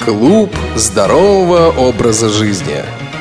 Клуб здорового образа жизни.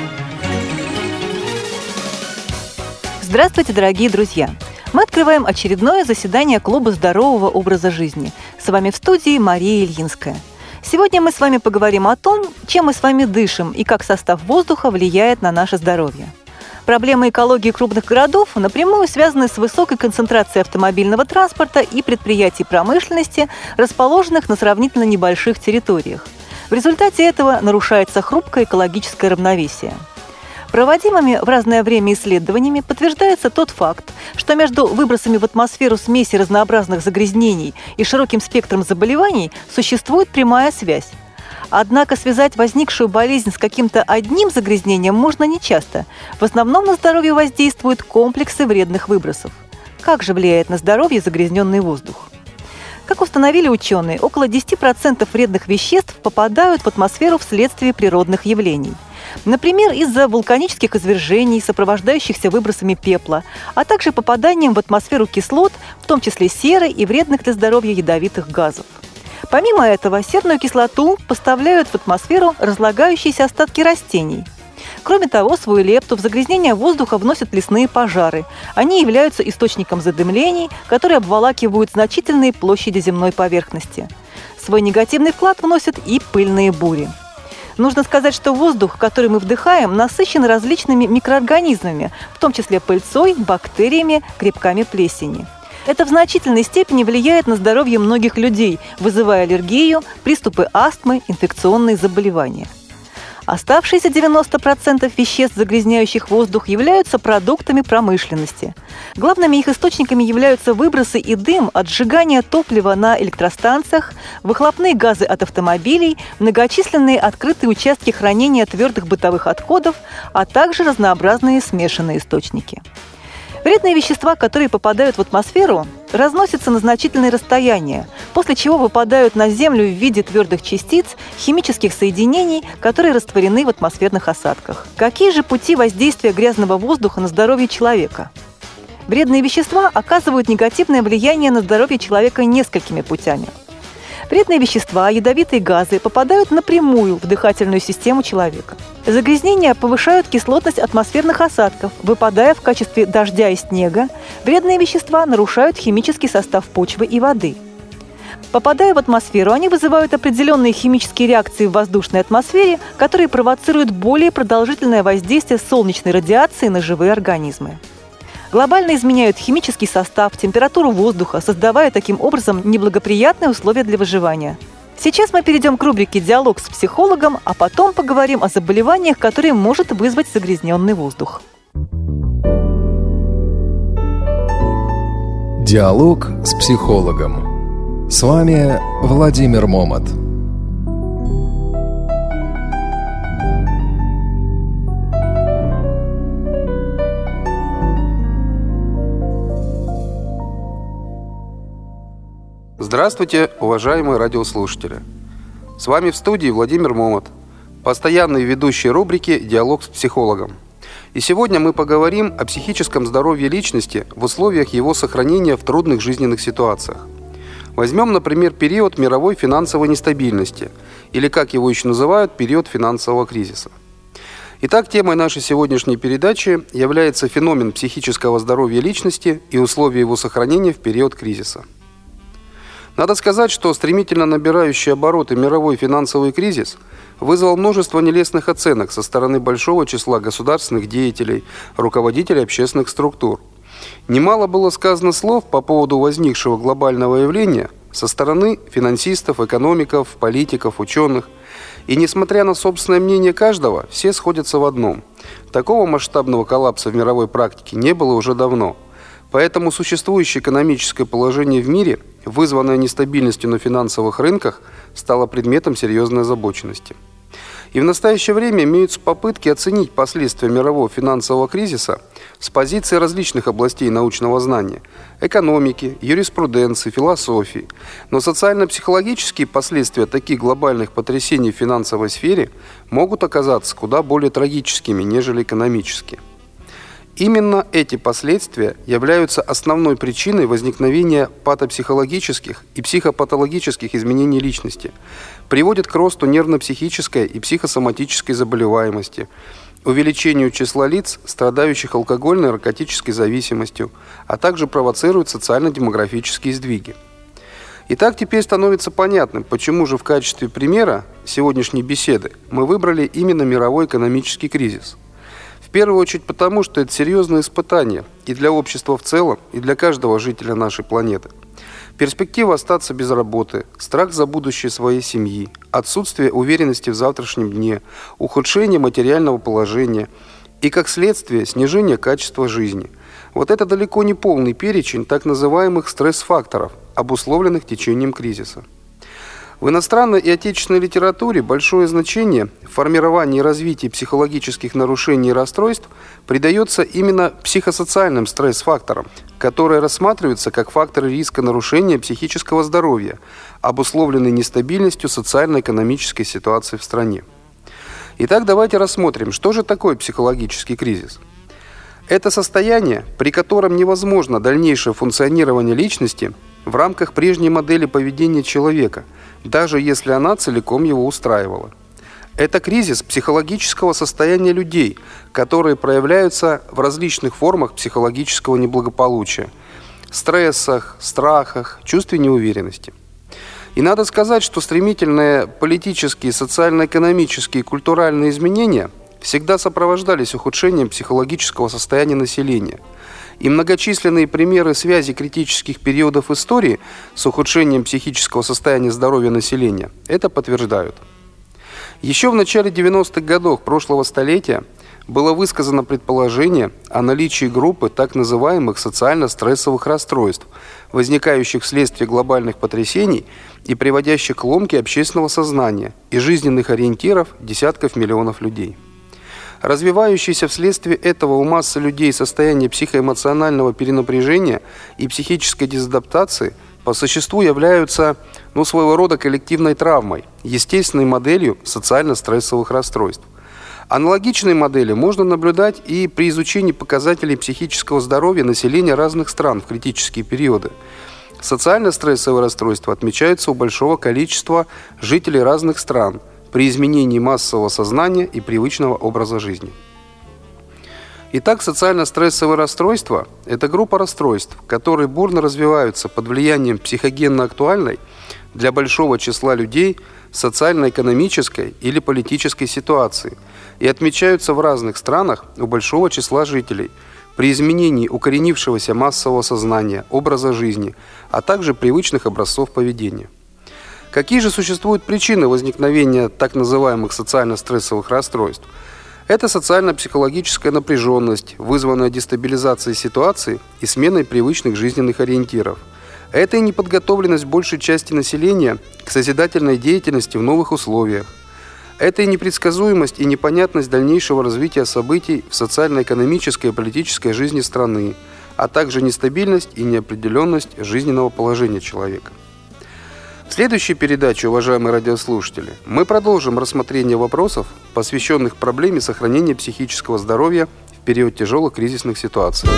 Здравствуйте, дорогие друзья! Мы открываем очередное заседание Клуба здорового образа жизни. С вами в студии Мария Ильинская. Сегодня мы с вами поговорим о том, чем мы с вами дышим и как состав воздуха влияет на наше здоровье. Проблемы экологии крупных городов напрямую связаны с высокой концентрацией автомобильного транспорта и предприятий промышленности, расположенных на сравнительно небольших территориях. В результате этого нарушается хрупкое экологическое равновесие. Проводимыми в разное время исследованиями подтверждается тот факт, что между выбросами в атмосферу смеси разнообразных загрязнений и широким спектром заболеваний существует прямая связь. Однако связать возникшую болезнь с каким-то одним загрязнением можно нечасто. В основном на здоровье воздействуют комплексы вредных выбросов. Как же влияет на здоровье загрязненный воздух? Как установили ученые, около 10% вредных веществ попадают в атмосферу вследствие природных явлений. Например, из-за вулканических извержений, сопровождающихся выбросами пепла, а также попаданием в атмосферу кислот, в том числе серы и вредных для здоровья ядовитых газов. Помимо этого, серную кислоту поставляют в атмосферу разлагающиеся остатки растений. Кроме того, свою лепту в загрязнение воздуха вносят лесные пожары. Они являются источником задымлений, которые обволакивают значительные площади земной поверхности. Свой негативный вклад вносят и пыльные бури. Нужно сказать, что воздух, который мы вдыхаем, насыщен различными микроорганизмами, в том числе пыльцой, бактериями, грибками плесени. Это в значительной степени влияет на здоровье многих людей, вызывая аллергию, приступы астмы, инфекционные заболевания. Оставшиеся 90% веществ, загрязняющих воздух, являются продуктами промышленности. Главными их источниками являются выбросы и дым от сжигания топлива на электростанциях, выхлопные газы от автомобилей, многочисленные открытые участки хранения твердых бытовых отходов, а также разнообразные смешанные источники. Вредные вещества, которые попадают в атмосферу, разносятся на значительные расстояния, после чего выпадают на Землю в виде твердых частиц, химических соединений, которые растворены в атмосферных осадках. Какие же пути воздействия грязного воздуха на здоровье человека? Вредные вещества оказывают негативное влияние на здоровье человека несколькими путями. Вредные вещества, ядовитые газы попадают напрямую в дыхательную систему человека. Загрязнения повышают кислотность атмосферных осадков, выпадая в качестве дождя и снега. Вредные вещества нарушают химический состав почвы и воды. Попадая в атмосферу, они вызывают определенные химические реакции в воздушной атмосфере, которые провоцируют более продолжительное воздействие солнечной радиации на живые организмы. Глобально изменяют химический состав, температуру воздуха, создавая таким образом неблагоприятные условия для выживания. Сейчас мы перейдем к рубрике «Диалог с психологом», а потом поговорим о заболеваниях, которые может вызвать загрязненный воздух. Диалог с психологом. С вами Владимир Момот. Здравствуйте, уважаемые радиослушатели! С вами в студии Владимир Момот, постоянный ведущий рубрики «Диалог с психологом». И сегодня мы поговорим о психическом здоровье личности в условиях его сохранения в трудных жизненных ситуациях. Возьмем, например, период мировой финансовой нестабильности, или, как его еще называют, период финансового кризиса. Итак, темой нашей сегодняшней передачи является феномен психического здоровья личности и условия его сохранения в период кризиса. Надо сказать, что стремительно набирающий обороты мировой финансовый кризис вызвал множество нелестных оценок со стороны большого числа государственных деятелей, руководителей общественных структур. Немало было сказано слов по поводу возникшего глобального явления со стороны финансистов, экономиков, политиков, ученых. И несмотря на собственное мнение каждого, все сходятся в одном. Такого масштабного коллапса в мировой практике не было уже давно. Поэтому существующее экономическое положение в мире, вызванное нестабильностью на финансовых рынках, стало предметом серьезной озабоченности. И в настоящее время имеются попытки оценить последствия мирового финансового кризиса с позиции различных областей научного знания – экономики, юриспруденции, философии. Но социально-психологические последствия таких глобальных потрясений в финансовой сфере могут оказаться куда более трагическими, нежели экономические. Именно эти последствия являются основной причиной возникновения патопсихологических и психопатологических изменений личности, приводит к росту нервно-психической и психосоматической заболеваемости, увеличению числа лиц, страдающих алкогольной и наркотической зависимостью, а также провоцирует социально-демографические сдвиги. Итак, теперь становится понятным, почему же в качестве примера сегодняшней беседы мы выбрали именно мировой экономический кризис. В первую очередь потому, что это серьезное испытание и для общества в целом, и для каждого жителя нашей планеты. Перспектива остаться без работы, страх за будущее своей семьи, отсутствие уверенности в завтрашнем дне, ухудшение материального положения и, как следствие, снижение качества жизни. Вот это далеко не полный перечень так называемых стресс-факторов, обусловленных течением кризиса. В иностранной и отечественной литературе большое значение в формировании и развитии психологических нарушений и расстройств придается именно психосоциальным стресс-факторам, которые рассматриваются как факторы риска нарушения психического здоровья, обусловленные нестабильностью социально-экономической ситуации в стране. Итак, давайте рассмотрим, что же такое психологический кризис. Это состояние, при котором невозможно дальнейшее функционирование личности в рамках прежней модели поведения человека, даже если она целиком его устраивала. Это кризис психологического состояния людей, которые проявляются в различных формах психологического неблагополучия, стрессах, страхах, чувстве неуверенности. И надо сказать, что стремительные политические, социально-экономические и культуральные изменения всегда сопровождались ухудшением психологического состояния населения. И многочисленные примеры связи критических периодов истории с ухудшением психического состояния здоровья населения это подтверждают. Еще в начале 90-х годов прошлого столетия было высказано предположение о наличии группы так называемых социально-стрессовых расстройств, возникающих вследствие глобальных потрясений и приводящих к ломке общественного сознания и жизненных ориентиров десятков миллионов людей. Развивающееся вследствие этого у массы людей состояние психоэмоционального перенапряжения и психической дезадаптации по существу являются своего рода коллективной травмой, естественной моделью социально-стрессовых расстройств. Аналогичные модели можно наблюдать и при изучении показателей психического здоровья населения разных стран в критические периоды. Социально-стрессовые расстройства отмечаются у большого количества жителей разных стран при изменении массового сознания и привычного образа жизни. Итак, социально-стрессовые расстройства – это группа расстройств, которые бурно развиваются под влиянием психогенно-актуальной для большого числа людей социально-экономической или политической ситуации и отмечаются в разных странах у большого числа жителей при изменении укоренившегося массового сознания, образа жизни, а также привычных образцов поведения. Какие же существуют причины возникновения так называемых социально-стрессовых расстройств? Это социально-психологическая напряженность, вызванная дестабилизацией ситуации и сменой привычных жизненных ориентиров. Это и неподготовленность большей части населения к созидательной деятельности в новых условиях. Это и непредсказуемость и непонятность дальнейшего развития событий в социально-экономической и политической жизни страны, а также нестабильность и неопределенность жизненного положения человека. В следующей передаче, уважаемые радиослушатели, мы продолжим рассмотрение вопросов, посвященных проблеме сохранения психического здоровья в период тяжелых кризисных ситуаций.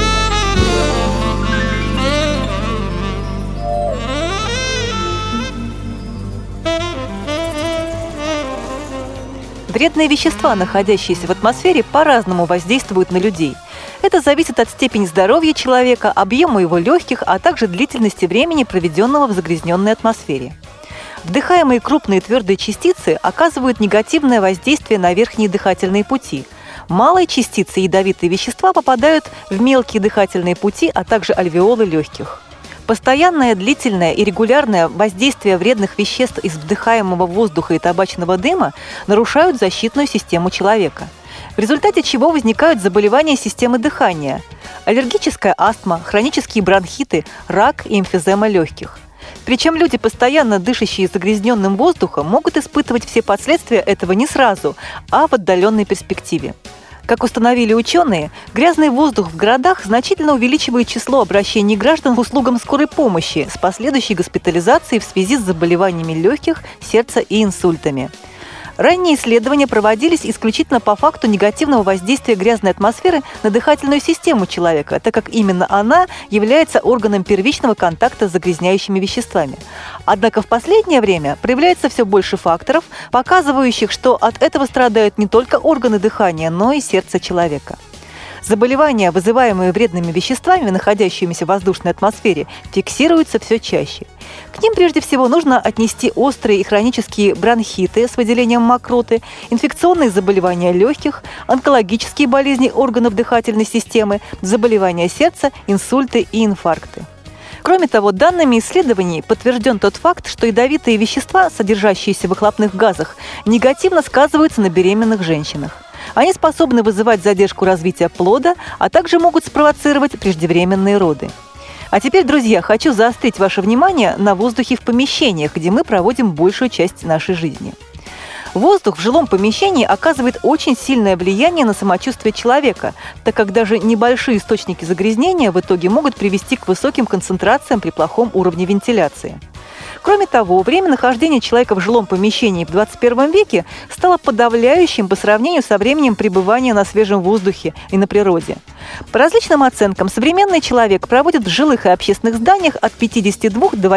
Вредные вещества, находящиеся в атмосфере, по-разному воздействуют на людей. Это зависит от степени здоровья человека, объема его легких, а также длительности времени, проведенного в загрязненной атмосфере. Вдыхаемые крупные твердые частицы оказывают негативное воздействие на верхние дыхательные пути. Малые частицы ядовитые вещества попадают в мелкие дыхательные пути, а также альвеолы легких. Постоянное, длительное и регулярное воздействие вредных веществ из вдыхаемого воздуха и табачного дыма нарушают защитную систему человека, в результате чего возникают заболевания системы дыхания, аллергическая астма, хронические бронхиты, рак и эмфизема легких. Причем люди, постоянно дышащие загрязненным воздухом, могут испытывать все последствия этого не сразу, а в отдаленной перспективе. Как установили ученые, грязный воздух в городах значительно увеличивает число обращений граждан к услугам скорой помощи с последующей госпитализацией в связи с заболеваниями легких, сердца и инсультами. Ранние исследования проводились исключительно по факту негативного воздействия грязной атмосферы на дыхательную систему человека, так как именно она является органом первичного контакта с загрязняющими веществами. Однако в последнее время проявляется все больше факторов, показывающих, что от этого страдают не только органы дыхания, но и сердце человека. Заболевания, вызываемые вредными веществами, находящимися в воздушной атмосфере, фиксируются все чаще. К ним прежде всего нужно отнести острые и хронические бронхиты с выделением мокроты, инфекционные заболевания легких, онкологические болезни органов дыхательной системы, заболевания сердца, инсульты и инфаркты. Кроме того, данными исследований подтвержден тот факт, что ядовитые вещества, содержащиеся в выхлопных газах, негативно сказываются на беременных женщинах. Они способны вызывать задержку развития плода, а также могут спровоцировать преждевременные роды. А теперь, друзья, хочу заострить ваше внимание на воздухе в помещениях, где мы проводим большую часть нашей жизни. Воздух в жилом помещении оказывает очень сильное влияние на самочувствие человека, так как даже небольшие источники загрязнения в итоге могут привести к высоким концентрациям при плохом уровне вентиляции. Кроме того, время нахождения человека в жилом помещении в 21 веке стало подавляющим по сравнению со временем пребывания на свежем воздухе и на природе. По различным оценкам, современный человек проводит в жилых и общественных зданиях от 52 до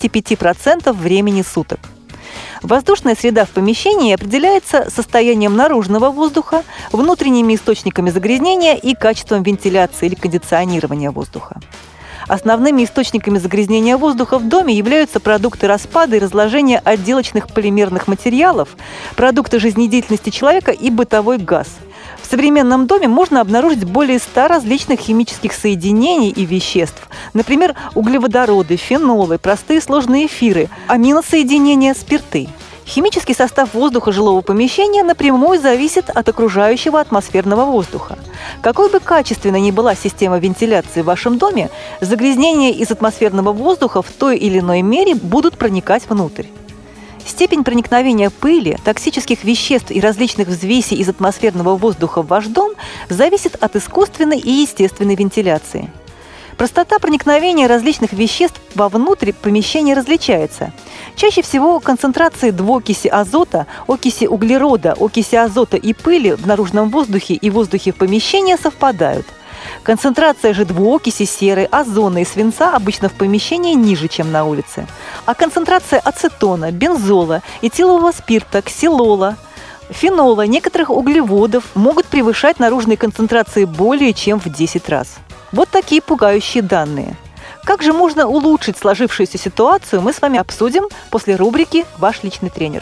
85% времени суток. Воздушная среда в помещении определяется состоянием наружного воздуха, внутренними источниками загрязнения и качеством вентиляции или кондиционирования воздуха. Основными источниками загрязнения воздуха в доме являются продукты распада и разложения отделочных полимерных материалов, продукты жизнедеятельности человека и бытовой газ. В современном доме можно обнаружить более 100 различных химических соединений и веществ, например, углеводороды, фенолы, простые сложные эфиры, аминосоединения, спирты. Химический состав воздуха жилого помещения напрямую зависит от окружающего атмосферного воздуха. Какой бы качественной ни была система вентиляции в вашем доме, загрязнения из атмосферного воздуха в той или иной мере будут проникать внутрь. Степень проникновения пыли, токсических веществ и различных взвесей из атмосферного воздуха в ваш дом зависит от искусственной и естественной вентиляции. Простота проникновения различных веществ вовнутрь помещения различается. Чаще всего концентрации двуокиси азота, окиси углерода, окиси азота и пыли в наружном воздухе и воздухе помещения совпадают. Концентрация же двуокиси серы, озона и свинца обычно в помещении ниже, чем на улице. А концентрация ацетона, бензола, этилового спирта, ксилола, фенола, некоторых углеводов могут превышать наружные концентрации более чем в 10 раз. Вот такие пугающие данные. Как же можно улучшить сложившуюся ситуацию, мы с вами обсудим после рубрики «Ваш личный тренер».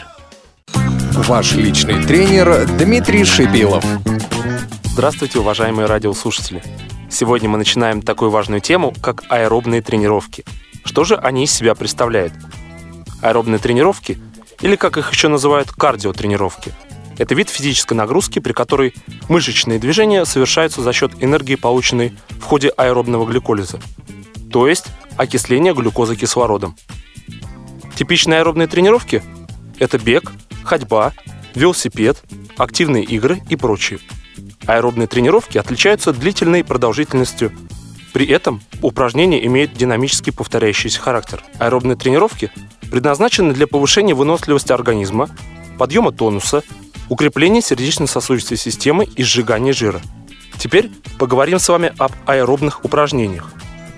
Ваш личный тренер Дмитрий Шипилов. Здравствуйте, уважаемые радиослушатели! Сегодня мы начинаем такую важную тему, как аэробные тренировки. Что же они из себя представляют? Аэробные тренировки, или как их еще называют, кардиотренировки, это вид физической нагрузки, при которой мышечные движения совершаются за счет энергии, полученной в ходе аэробного гликолиза, то есть окисления глюкозы кислородом. Типичные аэробные тренировки – это бег, ходьба, велосипед, активные игры и прочие. Аэробные тренировки отличаются длительной продолжительностью. При этом упражнения имеют динамически повторяющийся характер. Аэробные тренировки предназначены для повышения выносливости организма, подъема тонуса, укрепления сердечно-сосудистой системы и сжигания жира. Теперь поговорим с вами об аэробных упражнениях.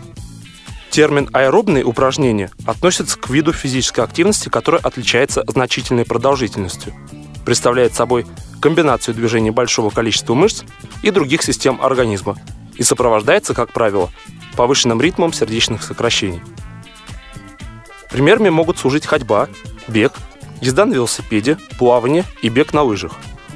Термин «аэробные упражнения» относится к виду физической активности, которая отличается значительной продолжительностью, представляет собой комбинацию движений большого количества мышц и других систем организма и сопровождается, как правило, повышенным ритмом сердечных сокращений. Примерами могут служить ходьба, бег, езда на велосипеде, плавание и бег на лыжах.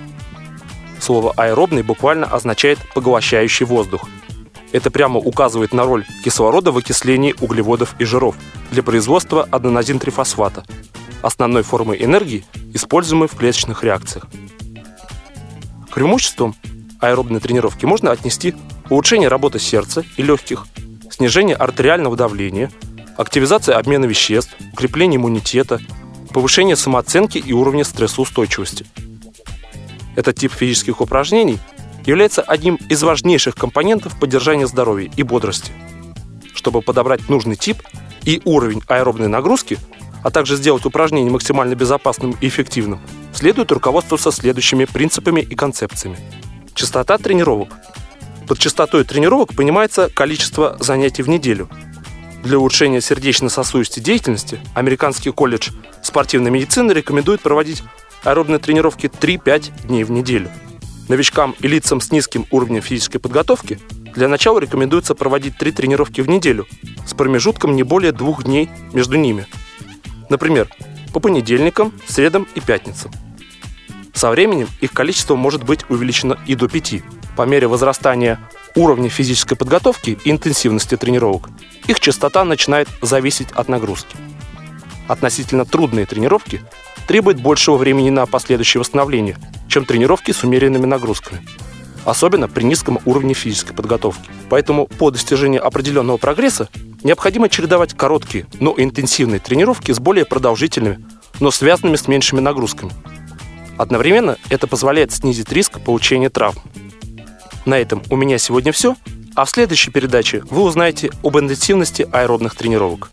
Слово «аэробный» буквально означает «поглощающий воздух». Это прямо указывает на роль кислорода в окислении углеводов и жиров для производства аденозин-трифосфата, основной формы энергии, используемой в клеточных реакциях. К преимуществам аэробной тренировки можно отнести улучшение работы сердца и легких, снижение артериального давления, активизация обмена веществ, укрепление иммунитета, повышение самооценки и уровня стрессоустойчивости. Этот тип физических упражнений является одним из важнейших компонентов поддержания здоровья и бодрости. Чтобы подобрать нужный тип и уровень аэробной нагрузки, а также сделать упражнение максимально безопасным и эффективным, следует руководствоваться следующими принципами и концепциями. Частота тренировок. Под частотой тренировок понимается количество занятий в неделю. Для улучшения сердечно-сосудистой деятельности Американский колледж спортивной медицины рекомендует проводить аэробные тренировки 3-5 дней в неделю. Новичкам и лицам с низким уровнем физической подготовки для начала рекомендуется проводить 3 тренировки в неделю с промежутком не более 2 дней между ними. Например, по понедельникам, средам и пятницам. Со временем их количество может быть увеличено и до 5. По мере возрастания уровня физической подготовки и интенсивности тренировок их частота начинает зависеть от нагрузки. Относительно трудные тренировки требуют большего времени на последующее восстановление, чем тренировки с умеренными нагрузками, особенно при низком уровне физической подготовки. Поэтому по достижению определенного прогресса необходимо чередовать короткие, но интенсивные тренировки с более продолжительными, но связанными с меньшими нагрузками. Одновременно это позволяет снизить риск получения травм. На этом у меня сегодня все, а в следующей передаче вы узнаете об интенсивности аэробных тренировок.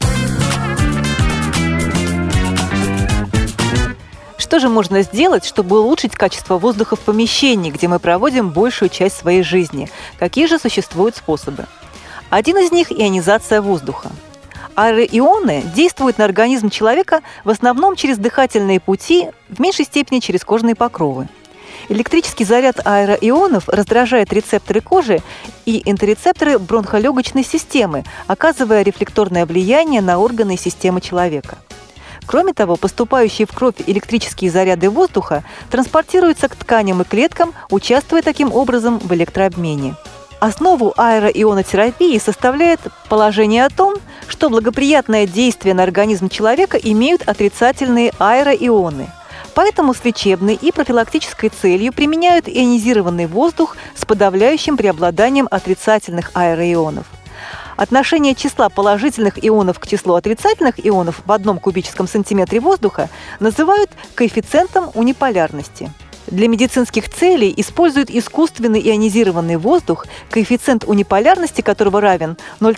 Что же можно сделать, чтобы улучшить качество воздуха в помещении, где мы проводим большую часть своей жизни? Какие же существуют способы? Один из них – ионизация воздуха. Аэроионы действуют на организм человека в основном через дыхательные пути, в меньшей степени через кожные покровы. Электрический заряд аэроионов раздражает рецепторы кожи и интеррецепторы бронхолегочной системы, оказывая рефлекторное влияние на органы и системы человека. Кроме того, поступающие в кровь электрические заряды воздуха транспортируются к тканям и клеткам, участвуя таким образом в электрообмене. Основу аэроионотерапии составляет положение о том, что благоприятное действие на организм человека имеют отрицательные аэроионы. Поэтому с лечебной и профилактической целью применяют ионизированный воздух с подавляющим преобладанием отрицательных аэроионов. Отношение числа положительных ионов к числу отрицательных ионов в 1 кубическом сантиметре воздуха называют коэффициентом униполярности. Для медицинских целей используют искусственный ионизированный воздух, коэффициент униполярности которого равен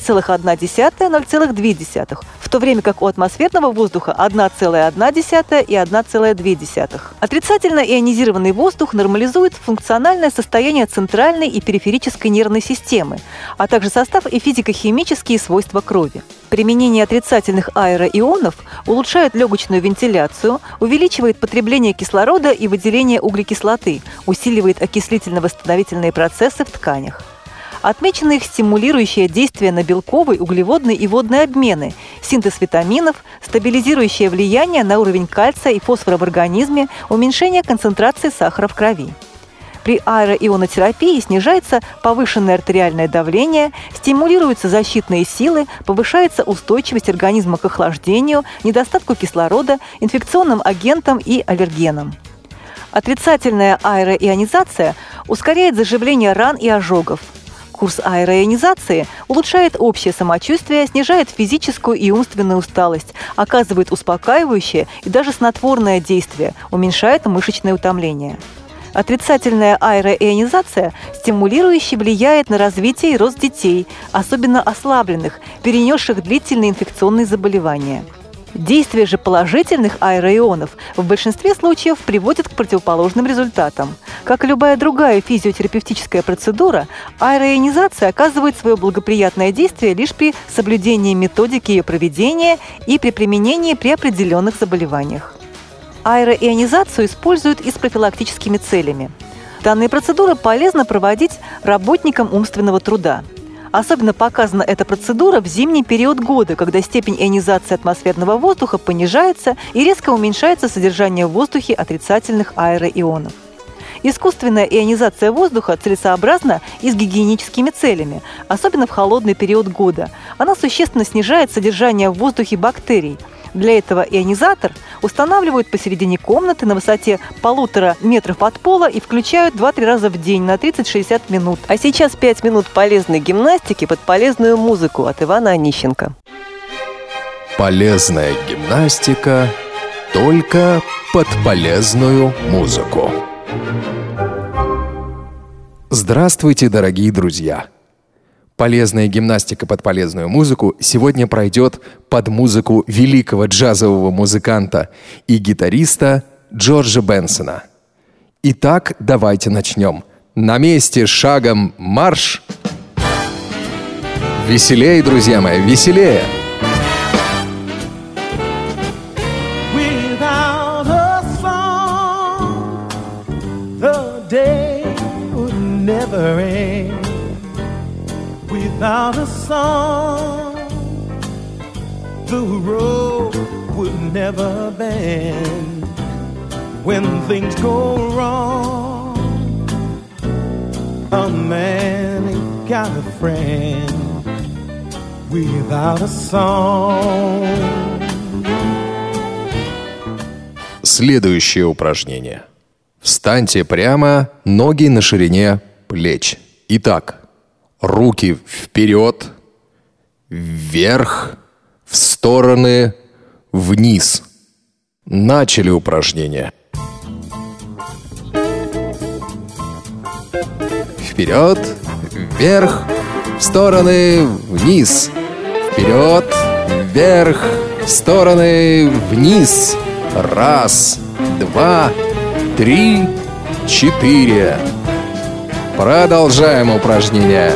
0,1–0,2, в то время как у атмосферного воздуха 1,1 и 1,2. Отрицательно ионизированный воздух нормализует функциональное состояние центральной и периферической нервной системы, а также состав и физико-химические свойства крови. Применение отрицательных аэроионов улучшает легочную вентиляцию, увеличивает потребление кислорода и выделение углекислоты, усиливает окислительно-восстановительные процессы в тканях. Отмечено их стимулирующее действие на белковый, углеводный и водный обмены, синтез витаминов, стабилизирующее влияние на уровень кальция и фосфора в организме, уменьшение концентрации сахара в крови. При аэроионотерапии снижается повышенное артериальное давление, стимулируются защитные силы, повышается устойчивость организма к охлаждению, недостатку кислорода, инфекционным агентам и аллергенам. Отрицательная аэроионизация ускоряет заживление ран и ожогов. Курс аэроионизации улучшает общее самочувствие, снижает физическую и умственную усталость, оказывает успокаивающее и даже снотворное действие, уменьшает мышечное утомление. Отрицательная аэроионизация стимулирующе влияет на развитие и рост детей, особенно ослабленных, перенесших длительные инфекционные заболевания. Действие же положительных аэроионов в большинстве случаев приводит к противоположным результатам. Как и любая другая физиотерапевтическая процедура, аэроионизация оказывает свое благоприятное действие лишь при соблюдении методики ее проведения и при применении при определенных заболеваниях. Аэроионизацию используют и с профилактическими целями. Данные процедуры полезно проводить работникам умственного труда. Особенно показана эта процедура в зимний период года, когда степень ионизации атмосферного воздуха понижается и резко уменьшается содержание в воздухе отрицательных аэроионов. Искусственная ионизация воздуха целесообразна и с гигиеническими целями, особенно в холодный период года. Она существенно снижает содержание в воздухе бактерий. Для этого ионизатор устанавливают посередине комнаты на высоте 1,5 метров от пола и включают 2-3 раза в день на 30-60 минут. А сейчас 5 минут полезной гимнастики под полезную музыку от Ивана Онищенко. Полезная гимнастика только под полезную музыку. Здравствуйте, дорогие друзья! Полезная гимнастика под полезную музыку сегодня пройдет под музыку великого джазового музыканта и гитариста Джорджа Бенсона. Итак, давайте начнем. На месте, шагом, марш! Веселее, друзья мои, веселее! Without a song, the day would never end. Without a song, the road would never bend. When things go wrong, a man ain't got a friend without a song. Следующее упражнение. Встаньте прямо, ноги на ширине плеч. Итак, руки вперед, вверх, в стороны, вниз. Начали упражнение. Вперед, вверх, в стороны, вниз. Вперед, вверх, в стороны, вниз. Раз, два, три, четыре. Продолжаем упражнение.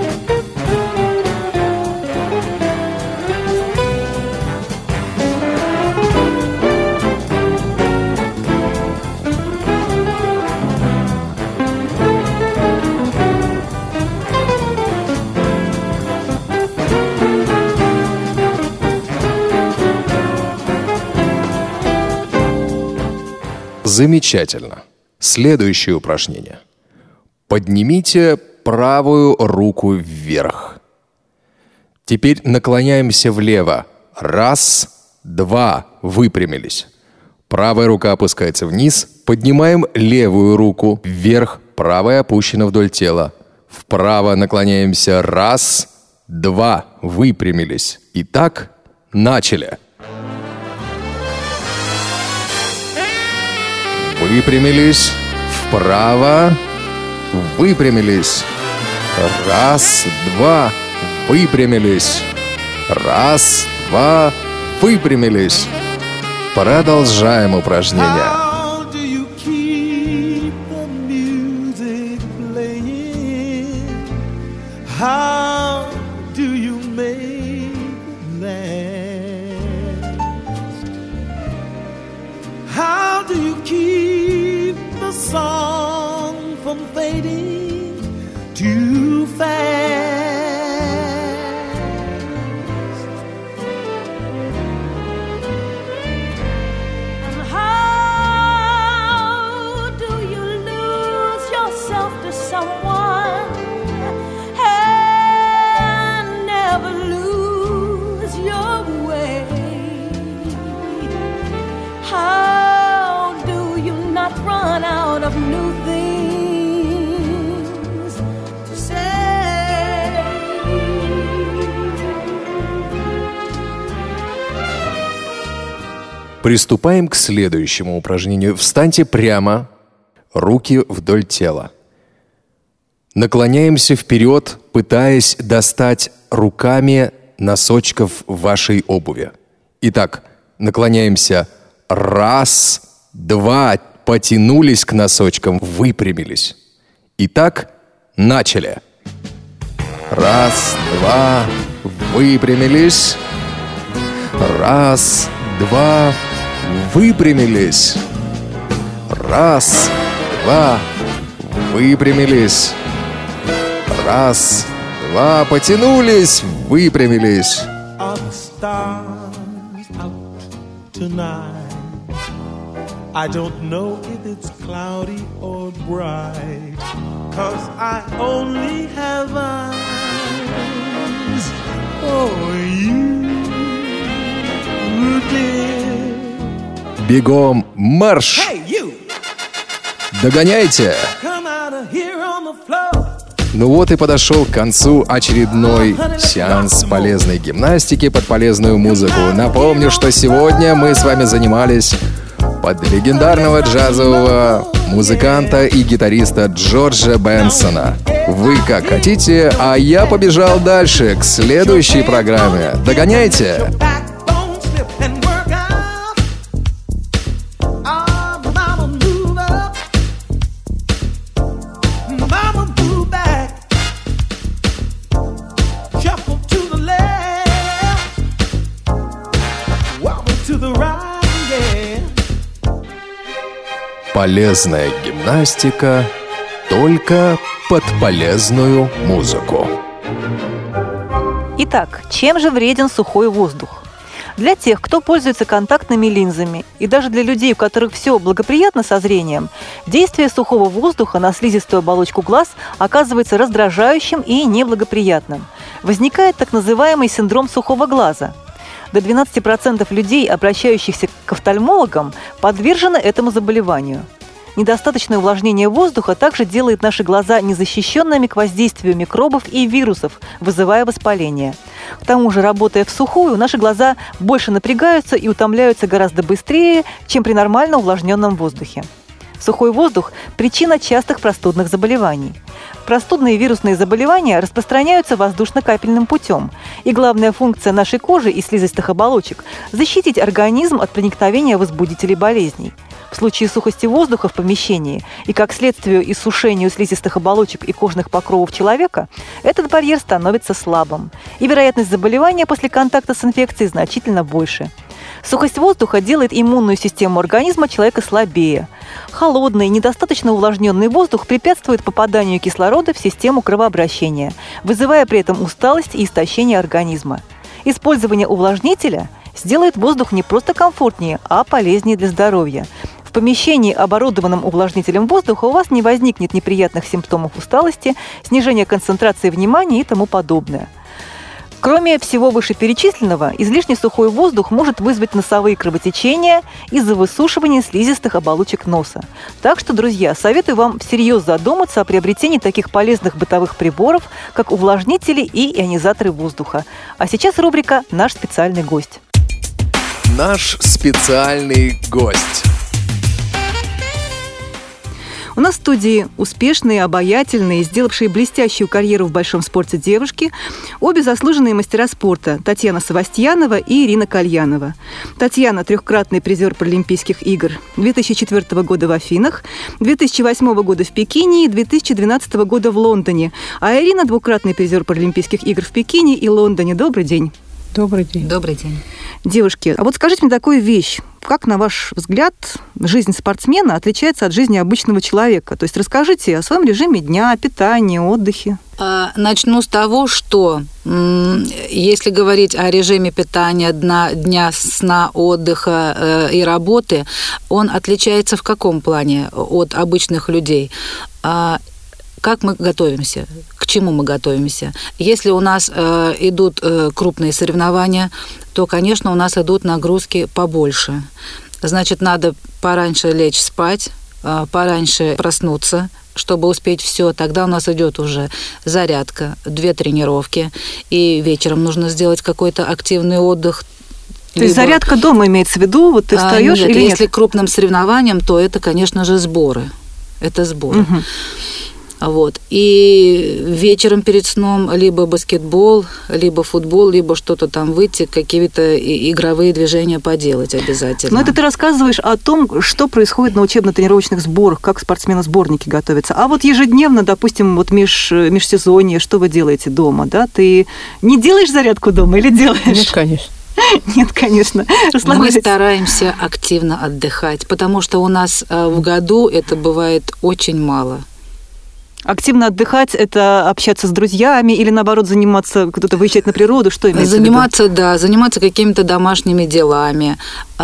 Замечательно. Следующее упражнение. Поднимите правую руку вверх. Теперь наклоняемся влево. Раз, два, выпрямились. Правая рука опускается вниз. Поднимаем левую руку вверх. Правая опущена вдоль тела. Вправо наклоняемся. Раз, два, выпрямились. Итак, начали. Выпрямились, вправо, выпрямились. Раз, два, выпрямились. Раз, два, выпрямились. Продолжаем упражнение. How do you keep the music playing? How do you make it last? How do you keep the song from fading too fast? And how do you lose yourself to someone and never lose your way? How do you not run out of new things to say? Приступаем к следующему упражнению. Встаньте прямо, руки вдоль тела. Наклоняемся вперед, пытаясь достать руками носочков вашей обуви. Итак, наклоняемся. Раз, два, потянулись к носочкам, выпрямились. Итак, начали. Раз, два, выпрямились. Раз, два, выпрямились. Раз, два, выпрямились. Раз, два, потянулись, выпрямились. Are the stars out tonight? I don't know if it's cloudy or bright, 'cause I only have eyes for you, dear. Бегом марш! Hey, you! Догоняйте! Come out of here on the floor. Ну вот и подошел к концу очередной сеанс полезной гимнастики под полезную музыку. Напомню, что сегодня мы с вами занимались под легендарного джазового музыканта и гитариста Джорджа Бенсона. Вы как хотите, а я побежал дальше, к следующей программе. Догоняйте! Полезная гимнастика только под полезную музыку. Итак, чем же вреден сухой воздух? Для тех, кто пользуется контактными линзами, и даже для людей, у которых все благоприятно со зрением, действие сухого воздуха на слизистую оболочку глаз оказывается раздражающим и неблагоприятным. Возникает так называемый синдром сухого глаза. До 12% людей, обращающихся к офтальмологам, подвержены этому заболеванию. Недостаточное увлажнение воздуха также делает наши глаза незащищенными к воздействию микробов и вирусов, вызывая воспаление. К тому же, работая всухую, наши глаза больше напрягаются и утомляются гораздо быстрее, чем при нормально увлажненном воздухе. Сухой воздух – причина частых простудных заболеваний. Простудные и вирусные заболевания распространяются воздушно-капельным путем. И главная функция нашей кожи и слизистых оболочек – защитить организм от проникновения возбудителей болезней. В случае сухости воздуха в помещении и, как следствие, иссушению слизистых оболочек и кожных покровов человека, этот барьер становится слабым. И вероятность заболевания после контакта с инфекцией значительно больше. Сухость воздуха делает иммунную систему организма человека слабее. Холодный, недостаточно увлажненный воздух препятствует попаданию кислорода в систему кровообращения, вызывая при этом усталость и истощение организма. Использование увлажнителя сделает воздух не просто комфортнее, а полезнее для здоровья. В помещении, оборудованном увлажнителем воздуха, у вас не возникнет неприятных симптомов усталости, снижения концентрации внимания и тому подобное. Кроме всего вышеперечисленного, излишне сухой воздух может вызвать носовые кровотечения из-за высушивания слизистых оболочек носа. Так что, друзья, советую вам всерьез задуматься о приобретении таких полезных бытовых приборов, как увлажнители и ионизаторы воздуха. А сейчас рубрика «Наш специальный гость». Наш специальный гость. У нас в студии успешные, обаятельные, сделавшие блестящую карьеру в большом спорте девушки, обе заслуженные мастера спорта Татьяна Савастьянова и Ирина Кальянова. Татьяна – 3-кратный призер Паралимпийских игр 2004 года в Афинах, 2008 года в Пекине и 2012 года в Лондоне. А Ирина – 2-кратный призер Паралимпийских игр в Пекине и Лондоне. Добрый день. Добрый день. Добрый день. Девушки, а вот скажите мне такую вещь. Как, на ваш взгляд, жизнь спортсмена отличается от жизни обычного человека? То есть расскажите о своем режиме дня, питании, отдыхе. Начну с того, что если говорить о режиме питания, дня, сна, отдыха и работы, он отличается в каком плане от обычных людей? Как мы готовимся, к чему мы готовимся. Если у нас идут крупные соревнования, то, конечно, у нас идут нагрузки побольше. Значит, надо пораньше лечь спать, пораньше проснуться, чтобы успеть все. Тогда у нас идет уже зарядка, 2 тренировки, и вечером нужно сделать какой-то активный отдых. То есть зарядка дома имеется в виду? Вот ты встаешь или нет? Если крупным соревнованием, то это, конечно же, сборы. Это сборы. Угу. Вот. И вечером перед сном либо баскетбол, либо футбол, либо что-то там выйти, какие-то игровые движения поделать обязательно. Но это ты рассказываешь о том, что происходит на учебно-тренировочных сборах, как спортсмены-сборники готовятся. А вот ежедневно, допустим, вот межсезонье, что вы делаете дома, да? Ты не делаешь зарядку дома или делаешь? Нет, конечно. Нет, конечно. Мы стараемся активно отдыхать, потому что у нас в году это бывает очень мало. Активно отдыхать – это общаться с друзьями или, наоборот, заниматься, кто-то выезжать на природу? Что имеется в виду? Заниматься какими-то домашними делами,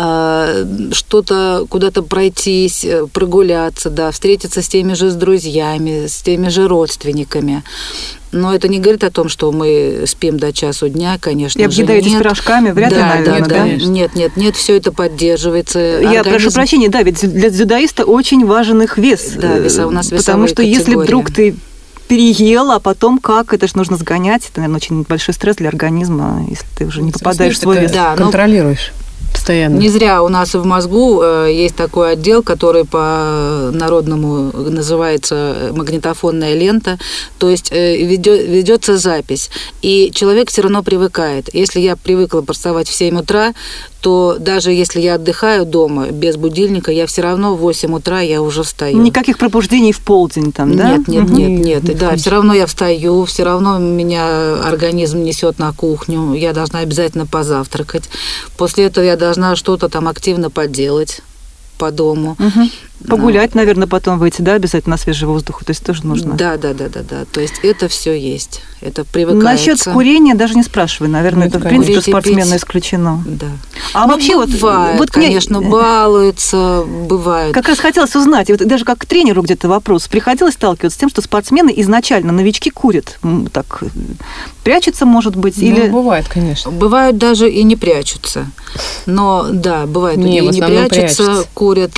что-то куда-то пройтись, прогуляться, да, встретиться с теми же друзьями, с теми же родственниками. Но это не говорит о том, что мы спим до часу дня, конечно же. И объедаетесь пирожками? Вряд ли, наверное, да? Нет, все это поддерживается. Я прошу прощения, да, ведь для дзюдоиста очень важен их вес. Да, у нас весовые потому что категории. Если вдруг ты переел, а потом как? Это же нужно сгонять. Это, наверное, очень большой стресс для организма, если ты уже не попадаешь в свой вес. Да, контролируешь. Постоянно. Не зря у нас в мозгу есть такой отдел, который по-народному называется магнитофонная лента, то есть ведется запись, и человек все равно привыкает. Если я привыкла вставать в 7 утра, то даже если я отдыхаю дома без будильника, я все равно в 8 утра я уже встаю. Никаких пробуждений в полдень там, да? Нет. Да, все равно я встаю, все равно меня организм несет на кухню, я должна обязательно позавтракать. После этого я должна что-то там активно поделать по дому. Погулять, наверное, потом выйти, да, обязательно на свежий воздух, то есть тоже нужно. Да. То есть это все есть, это привыкается. Насчет курения даже не спрашивай, наверное, это в принципе спортсмена исключено. Да. А вообще бывает, конечно, балуются, бывает. Как раз хотелось узнать, и вот даже как к тренеру где-то вопрос, приходилось сталкиваться с тем, что спортсмены изначально, новички, курят, так прячутся, может быть, или... Бывает, конечно. Бывают даже и не прячутся, но да, бывает и не прячутся, курят.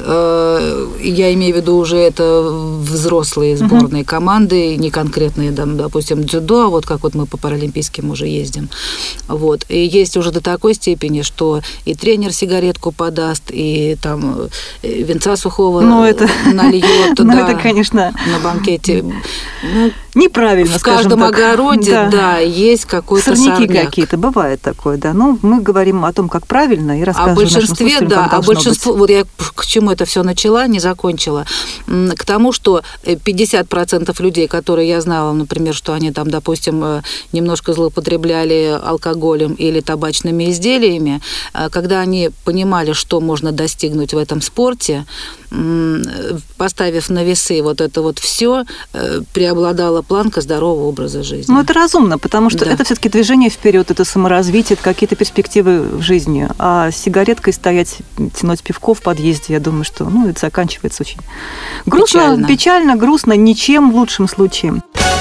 Я имею в виду уже это взрослые сборные команды, не конкретные, допустим, дзюдо, вот как вот мы по паралимпийским уже ездим. Вот. И есть уже до такой степени, что и тренер сигаретку подаст, и там винца сухого нальет. Ну, это, конечно, на банкете. Неправильно, в каждом огороде, да, есть какой-то сорняки какие-то, бывает такое, да. Ну, мы говорим о том, как правильно, и рассказываем нашим слушателям, как должно быть. Вот я к чему это все начала, не закончила, к тому, что 50% людей, которые я знала, например, что они там, допустим, немножко злоупотребляли алкоголем или табачными изделиями, когда они понимали, что можно достигнуть в этом спорте, поставив на весы вот это вот все, преобладала планка здорового образа жизни. Ну, это разумно, потому что это все-таки движение вперед, это саморазвитие, это какие-то перспективы в жизни. А с сигареткой стоять, тянуть пивко в подъезде, я думаю, что это заканчивается очень грустно, печально, грустно, ничем в лучшем случае.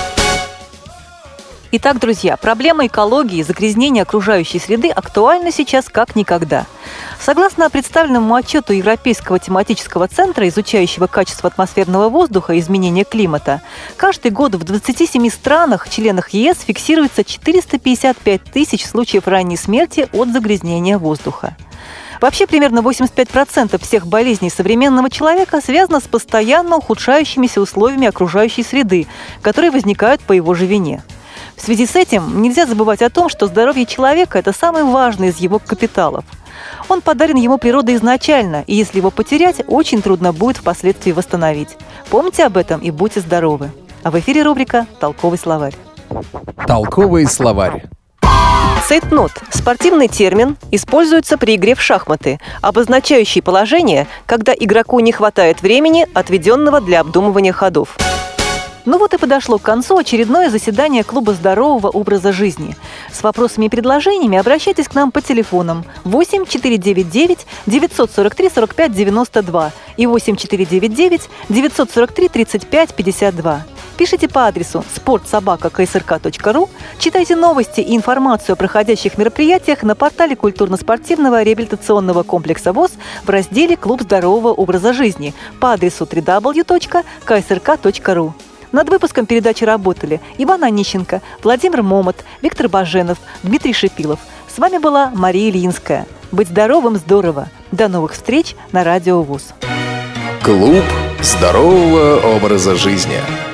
Итак, друзья, проблема экологии и загрязнения окружающей среды актуальна сейчас как никогда. Согласно представленному отчету Европейского тематического центра, изучающего качество атмосферного воздуха и изменения климата, каждый год в 27 странах, членах ЕС, фиксируется 455 тысяч случаев ранней смерти от загрязнения воздуха. Вообще, примерно 85% всех болезней современного человека связано с постоянно ухудшающимися условиями окружающей среды, которые возникают по его же вине. В связи с этим нельзя забывать о том, что здоровье человека – это самый важный из его капиталов. Он подарен ему природой изначально, и если его потерять, очень трудно будет впоследствии восстановить. Помните об этом и будьте здоровы. А в эфире рубрика «Толковый словарь». Толковый словарь. Цейтнот – спортивный термин, используется при игре в шахматы, обозначающий положение, когда игроку не хватает времени, отведенного для обдумывания ходов. Ну вот и подошло к концу очередное заседание Клуба здорового образа жизни. С вопросами и предложениями обращайтесь к нам по телефонам 8 499 943 45 92 и 8 499 943 35 52. Пишите по адресу sportsobaka.ksrk.ru, читайте новости и информацию о проходящих мероприятиях на портале культурно-спортивного реабилитационного комплекса ВОС в разделе «Клуб здорового образа жизни» по адресу www.ksrk.ru. Над выпуском передачи работали Иван Онищенко, Владимир Момот, Виктор Баженов, Дмитрий Шипилов. С вами была Мария Ильинская. Быть здоровым здорово. До новых встреч на Радио ВОС. Клуб здорового образа жизни.